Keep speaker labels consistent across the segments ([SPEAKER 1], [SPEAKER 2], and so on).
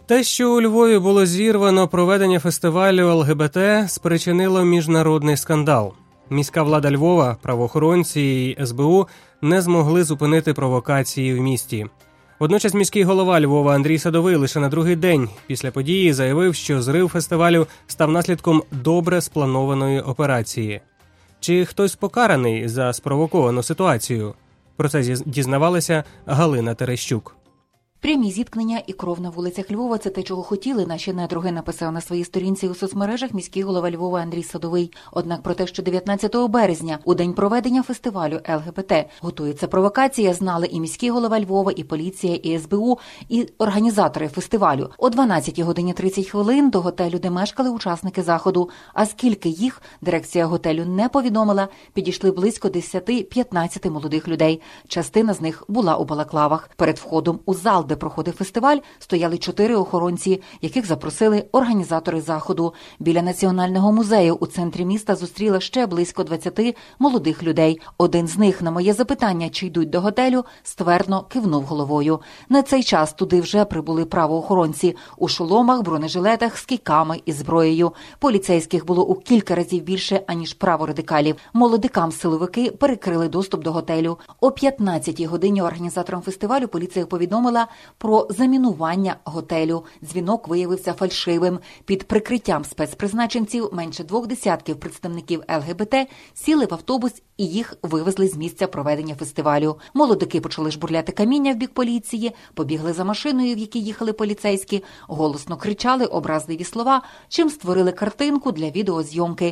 [SPEAKER 1] Те, що у Львові було зірвано проведення фестивалю ЛГБТ, спричинило міжнародний скандал. Міська влада Львова, правоохоронці і СБУ не змогли зупинити провокації в місті. Водночас міський голова Львова Андрій Садовий лише на другий день після події заявив, що зрив фестивалю став наслідком добре спланованої операції. Чи хтось покараний за спровоковану ситуацію? Про це дізнавалася Галина Терещук.
[SPEAKER 2] Прямі зіткнення і кров на вулицях Львова – це те, чого хотіли наші недруги, написав на своїй сторінці у соцмережах міський голова Львова Андрій Садовий. Однак про те, що 19 березня, у день проведення фестивалю ЛГБТ, готується провокація, знали і міський голова Львова, і поліція, і СБУ, і організатори фестивалю. О 12 годині 30 хвилин до готелю, де мешкали учасники заходу. А скільки їх, дирекція готелю не повідомила, підійшли близько 10-15 молодих людей. Частина з них була у балаклавах. Перед входом у зал, де проходив фестиваль, стояли 4 охоронці, яких запросили організатори заходу. Біля Національного музею у центрі міста зустріла ще близько 20 молодих людей. Один з них на моє запитання, чи йдуть до готелю, ствердно кивнув головою. На цей час туди вже прибули правоохоронці у шоломах, бронежилетах, з кийками і зброєю. Поліцейських було у кілька разів більше, аніж праворадикалів. Молодикам силовики перекрили доступ до готелю. О 15-й годині організаторам фестивалю поліція повідомила про замінування готелю. Дзвінок виявився фальшивим. Під прикриттям спецпризначенців менше 2 десятків представників ЛГБТ сіли в автобус і їх вивезли з місця проведення фестивалю. Молодики почали жбурляти каміння в бік поліції, побігли за машиною, в якій їхали поліцейські, голосно кричали образливі слова, чим створили картинку для відеозйомки.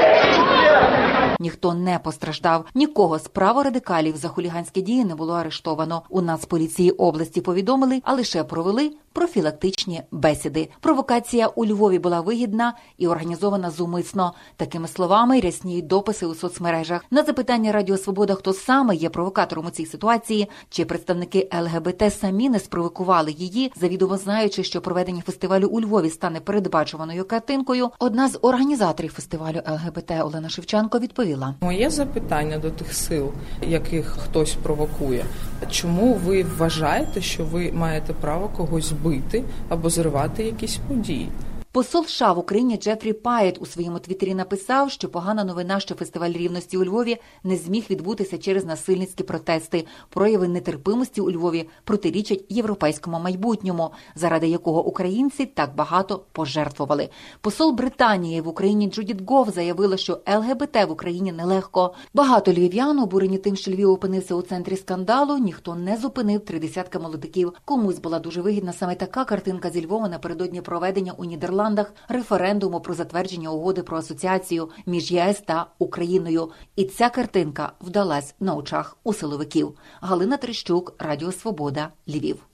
[SPEAKER 2] Ніхто не постраждав. Нікого з праворадикалів за хуліганські дії не було арештовано. У Нацполіції області повідомили, а лише провели профілактичні бесіди. Провокація у Львові була вигідна і організована зумисно. Такими словами рясніють дописи у соцмережах. На запитання Радіо Свобода, хто саме є провокатором у цій ситуації, чи представники ЛГБТ самі не спровокували її, завідомо знаючи, що проведення фестивалю у Львові стане передбачуваною картинкою, одна з організаторів фестивалю ЛГБТ Олена Шевченко відповіла.
[SPEAKER 3] Моє запитання до тих сил, яких хтось провокує. Чому ви вважаєте, що ви маєте право когось бити або зривати якісь події?
[SPEAKER 2] Посол США в Україні Джефрі Паєт у своєму твіттері написав, що погана новина, що фестиваль рівності у Львові не зміг відбутися через насильницькі протести. Прояви нетерпимості у Львові протирічать європейському майбутньому, заради якого українці так багато пожертвували. Посол Британії в Україні Джудіт Гов заявила, що ЛГБТ в Україні нелегко. Багато львів'ян обурені тим, що Львів опинився у центрі скандалу, ніхто не зупинив 30 молодиків. Комусь була дуже вигідна саме така картинка зі Львова напередодні проведення у Нідерландах референдуму про затвердження угоди про асоціацію між ЄС та Україною. І ця картинка вдалась на очах у силовиків. Галина Терещук, Радіо Свобода, Львів.